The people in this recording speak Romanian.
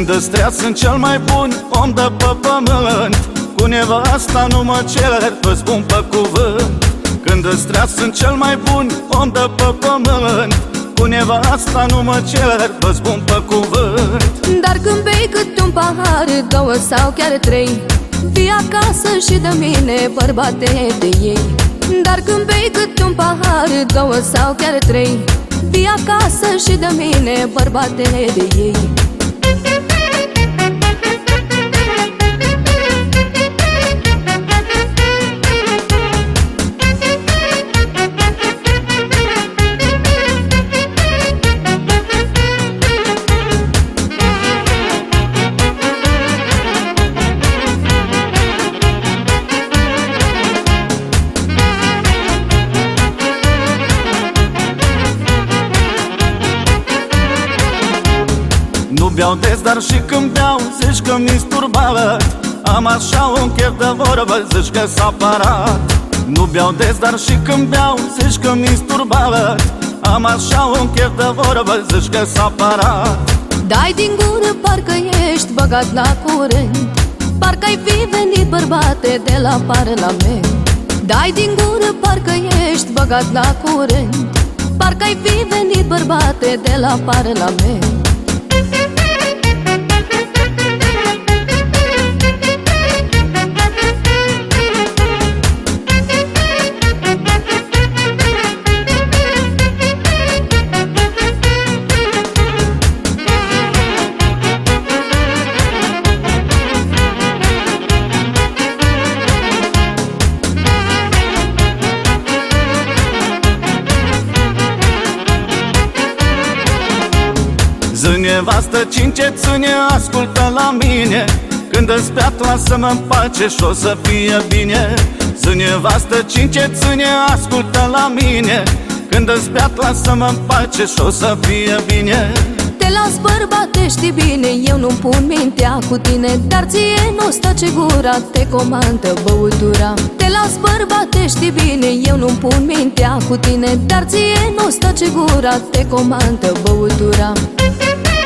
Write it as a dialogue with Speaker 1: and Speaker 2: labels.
Speaker 1: Când îți trea sunt cel mai bun om de pe pământ, cu nevasta nu mă cer, vă spun pe cuvânt. Când îți trea sunt cel mai bun om de pe pământ, cu nevasta nu mă cer, vă spun pe cuvânt.
Speaker 2: Dar când bei cât un pahar, două sau chiar trei, vii acasă și de mine, bărbate, de ei. Dar când bei cât un pahar, două sau chiar trei, vii acasă și de mine, bărbate, de ei.
Speaker 1: Nu beau des, dar și când beau, zici că mi-s turbat. Am așa un chef de vorbă, zici că s-a parat. Nu beau des, dar și când beau, zici că mi-s turbat. Am așa un chef de vorbă, zici că s-a parat.
Speaker 2: Dai din gură, parcă ești băgat la curent, parcă-ai fi venit, bărbate, de la parlament. Dai din gură, parcă ești băgat la curent, parcă-ai fi venit, bărbate, de la parlament.
Speaker 1: Zi nevastă, cince ține, ascultă la mine. Când îți beat, lasă-mă-n pace și o să fie bine. Zi nevastă, cince ține, ascultă la mine. Când îți beat, lasă-mă-n pace și o să fie bine.
Speaker 2: Te las, bărbate, știi bine, eu nu-mi pun mintea cu tine, dar ție nu stace gura, te comandă băutura. Te las, bărbate, știi bine, eu nu-mi pun mintea cu tine, dar ție nu stace gura, te comandă băutura.